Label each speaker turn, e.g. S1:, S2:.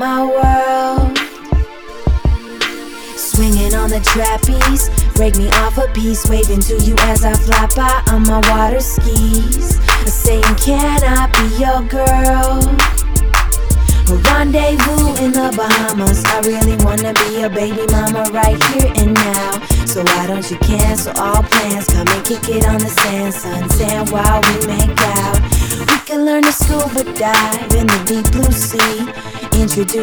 S1: My world, swinging on the trapeze, break me off a piece, waving to you as I fly by on my water skis. Saying, can I be your girl? A rendezvous in the Bahamas. I really wanna be a baby mama right here and now. So why don't you cancel all plans? Come and kick it on the sand, suntan while we make out. We can learn to scuba dive in the deep blue sea. Introduce